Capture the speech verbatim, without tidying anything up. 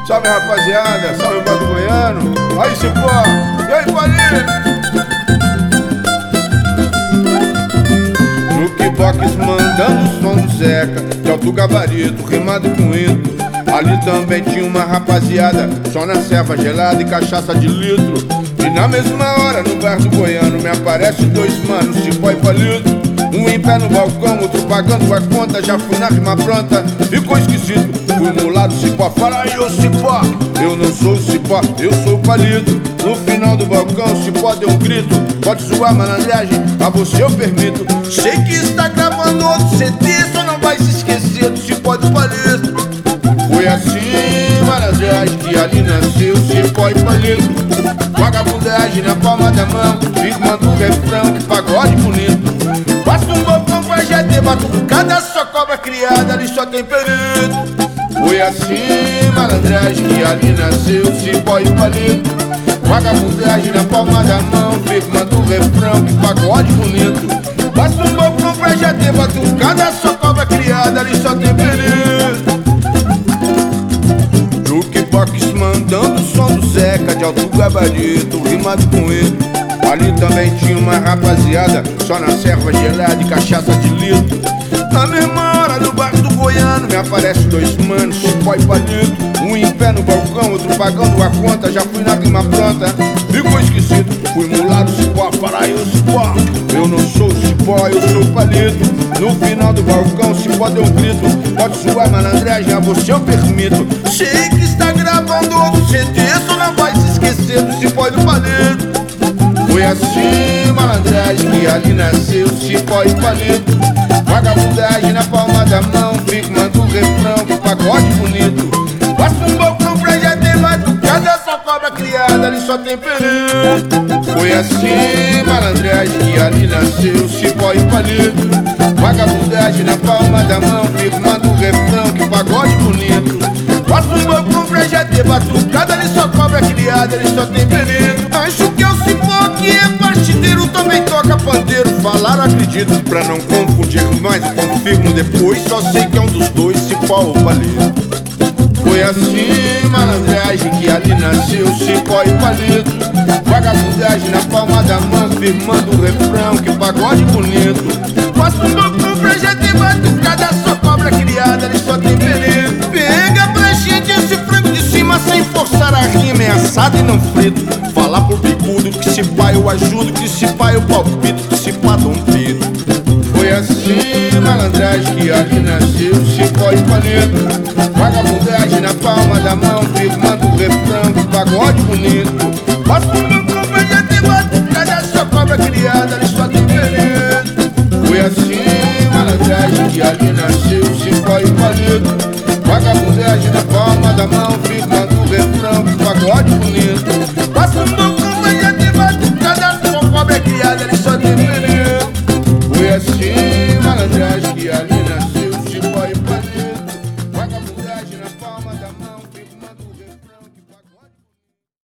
Salve rapaziada, salve Bado Goiano. Aí Cipó, e aí Palito? Jukebox mandando o som do Zeca, de alto gabarito, rimado com hino. Ali também tinha uma rapaziada, só na serva gelada e cachaça de litro. E na mesma hora no bar do Goiano me aparece dois manos, Cipó e Palito. Um em pé no balcão, outro pagando a conta. Já fui na rima pronta, ficou esquisito. Fui mulado, Cipó, fala aí ô Cipó. Eu não sou o Cipó, eu sou o Palito. No final do balcão, o Cipó deu um grito. Pode zoar malandragem, a você eu permito. Sei que está gravando outro C D, só não vai se esquecer do Cipó e do Palito. Foi assim, malandragem, que ali nasceu Cipó e Palito. Vagabundagem na palma da mão, firmando o refrão, que pagode bonito. Faço um bocão pra já ter batucada, só cobra criada, ali só tem perito. Foi assim, malandragem, que ali nasceu Cipó e Palito. Vagabundagem na palma da mão, firmando o refrão, que pagode bonito. Faço um bocão pra já ter batucada, só cobra criada, ali só tem perito. Jukebox mandando o som do Zeca, de alto gabarito, rimado com ele. Ali também tinha uma rapaziada, só na serva gelada e cachaça de litro. Na mesma hora no bar do Goiano me aparece dois manos, Cipó e Palito. Um em pé no balcão, outro pagando a conta. Já fui na rima pronta, ficou esquisito. Fui mulado, Cipó, para aí o Cipó. Eu não sou o Cipó, eu sou o Palito. No final do balcão, Cipó deu um grito. Pode zoar malandragem, a você eu permito. Sei que está gravando outro C D, só não vai se esquecer do Cipó e do Palito. Foi assim, malandragem, que ali nasceu Cipó e Palito. Vagabundagem na palma da mão, firmando o refrão, que pagode bonito. Faço um bocão pra já ter batucada, só cobra criada, ali só tem perito. Foi assim, malandragem, que ali nasceu Cipó e Palito. Vagabundagem na palma da mão, firmando o refrão, que pagode bonito. Faço um bocão pra já ter batucada, ali só cobra criada, ali só tem perito. Acho que é o Cipó que é partideiro, também toca pandeiro. Falaram, acredito, pra não confundir mais, confirmo depois. Só sei que é um dos dois, Cipó ou Palito. Foi assim, malandragem, que ali nasceu Cipó e Palito. Vagabundagem na palma da mão, firmando o refrão, que pagode bonito. Faço um bocão pra já ter batucada, só cobra criada, ali só tem perito. Pega pra gente esse frango de cima, sem forçar a rima, é assado e não frito. Falar pro bicudo que se pá eu ajudo, que se pá eu palpito, que se pá dou um pito. Foi assim, malandragem, que ali nasceu Cipó e Palito. Vagabundagem na palma da mão, firmando o refrão, que pagode bonito. Faço um bocão pra já ter batucada, só cobra criada, ali só tem perito. Foi assim, malandragem, que ali nasceu Cipó e Palito. Vagabundagem na palma da mão, firmando o refrão, que pagode bonito. Faço um bocão